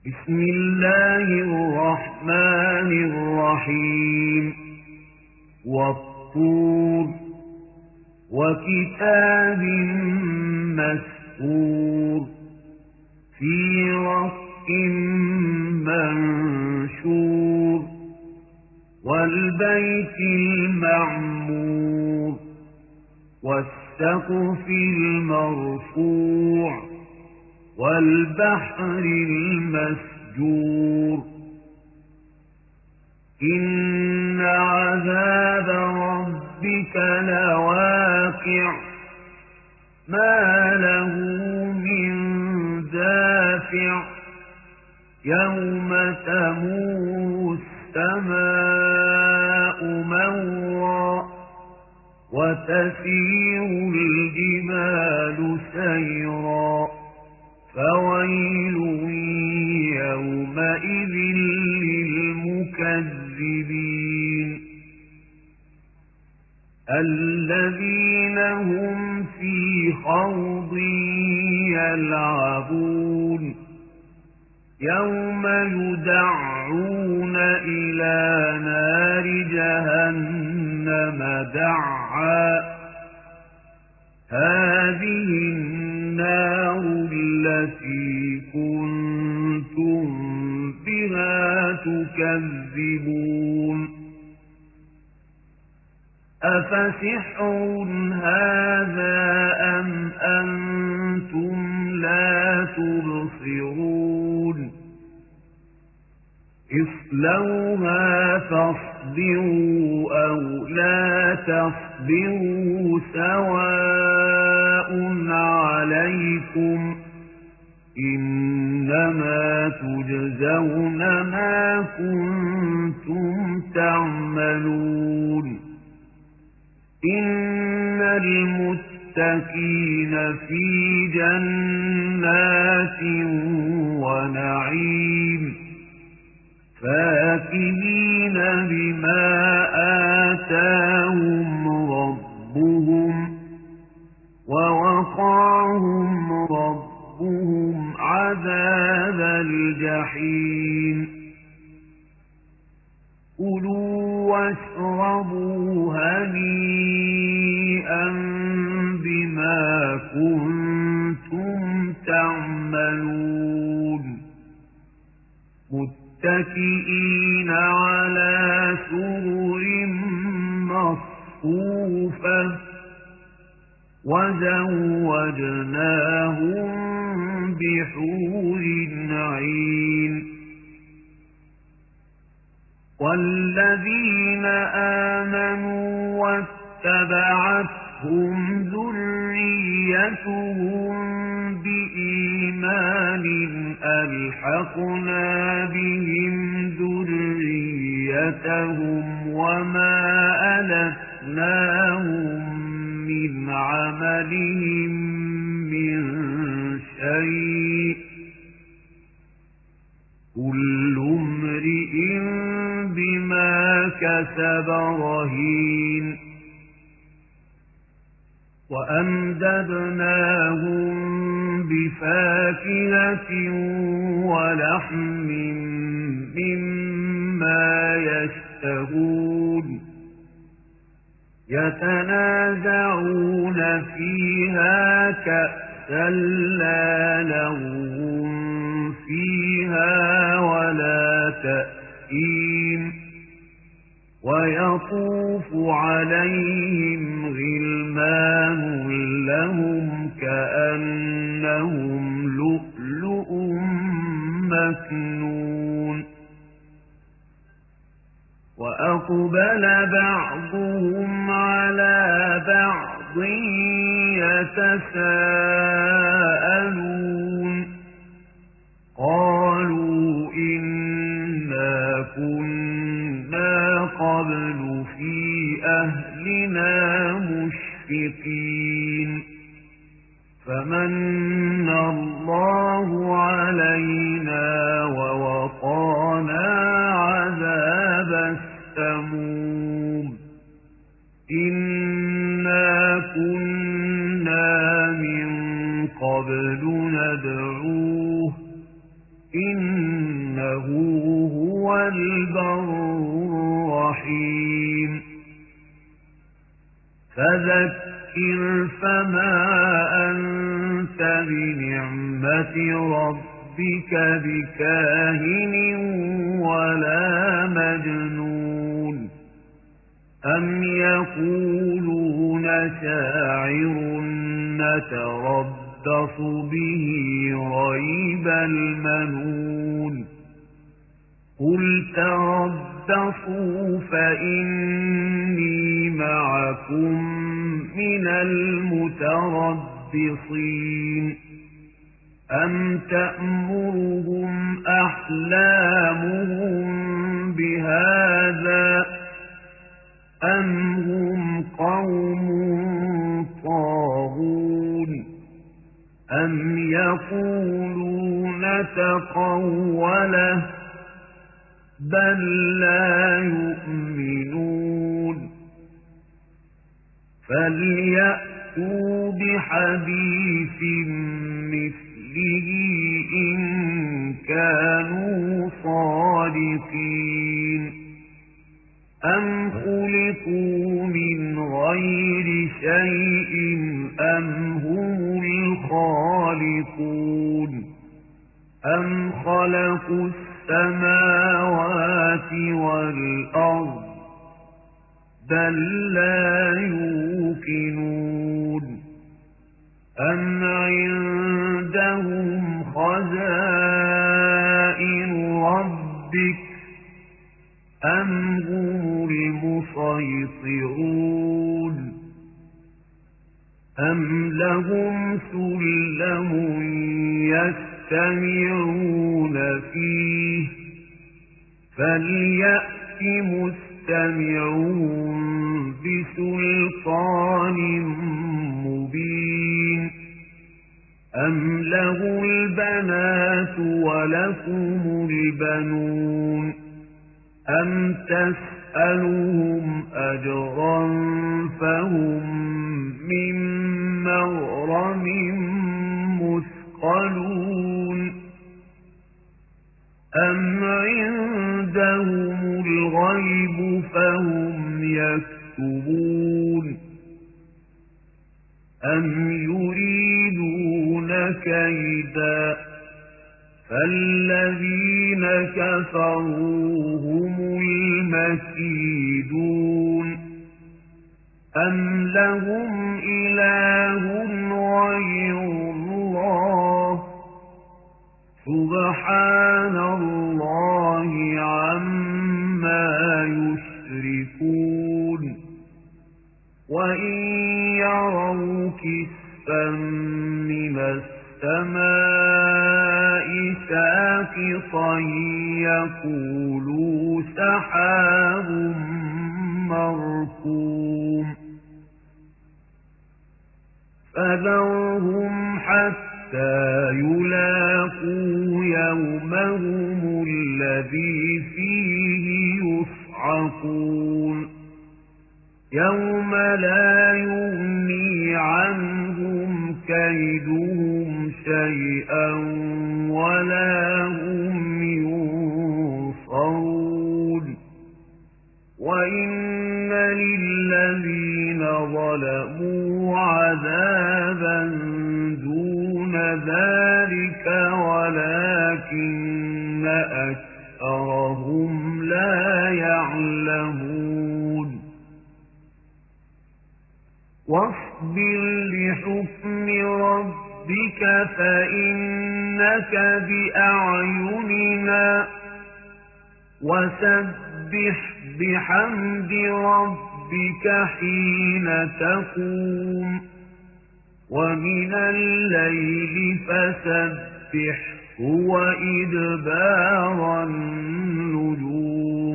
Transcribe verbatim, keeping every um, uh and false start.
بسم الله الرحمن الرحيم والطور وكتاب مسطور في رق منشور والبيت المعمور والسقف المرفوع والبحر المسجور إن عذاب ربك لواقع ما له من دافع يوم تمور السماء مورا وتسير الجبال سيرا فويل يومئذ للمكذبين الذين هم في خوض يلعبون يوم يدعون إلى نار جهنم دعا هذه النار التي كنتم بها تكذبون أفسحر هذا أم أنتم لا تبصرون اصلوها فاصبروا أو لا تصبروا سواء عليكم إنما تجزون ما كنتم تعملون إن المتقين في جنات ونعيم فاكهين بما آتاهم ربهم ووقاهم ربهم عذاب الجحيم كلوا واشربوا هنيئا بما كنتم تعملون متكئين على سرر مصفوفة وزوجناهم بحور عين والذين آمنوا واتبعتهم ذريتهم بإيمان ألحقنا بهم ذريتهم وما ألتناهم من عملهم من شيء كل امرئ بما كسب رهين وأمددناهم بفاكهة ولحم مما يشتهون يتنازعون فيها كأسا لا لغو فيها ولا تأثيم ويطوف عليهم غلمان لهم كأنهم لؤلؤ مكنون وأقبل بعضهم على بعض يتساءلون قالوا إنا كنا قبل في أهلنا مشفقين فمن الله علينا ووقانا عذاب السموم إنا كنا من قبل ندعو إنه هو البر الرحيم فذكر فما أنت بنعمة ربك بكاهن ولا مجنون أم يقولون شاعر نتربص به ريب المنون قل تربصوا فإني معكم من المتربصين أم تأمرهم أحلامهم بهذا أم هم قوم طاغون أم يقولون تقوله بل لا يؤمنون فليأتوا بحديث مثله إن كانوا صادقين أم خلقوا من غير شيء أم هم الخالقون أم خلقوا السماوات والأرض بل لا يوقنون أم عندهم خزائن ربك أم هم المسيطرون أم لهم سلم يستمعون فيه فليأت مستمعون بسلطان مبين أم له البنات ولكم البنون أم تسألهم أجرا فهم من مغرم مثقلون أم عندهم الغيب فهم يكتبون أم يريدون كيدا فالذين كفروا هم المكيدون أم لهم إله غير الله سبحان الله عما يشركون وإن يروا كسفا من السماء ساقطا يقولوا سحاب مركوم فذرهم حتى يلاقوا يومهم الذي فيه يصعقون يوم لا يغني عنهم كيدهم شيئا ولا هم ينصرون وإن للذين ظلموا عذابا دون ذلك ولكن أكثرهم لا يعلمون واصبر لحكم ربك فإنك بأعيننا وسبح بحمد ربك حين تقوم ومن الليل فسبحه وإدبار النجوم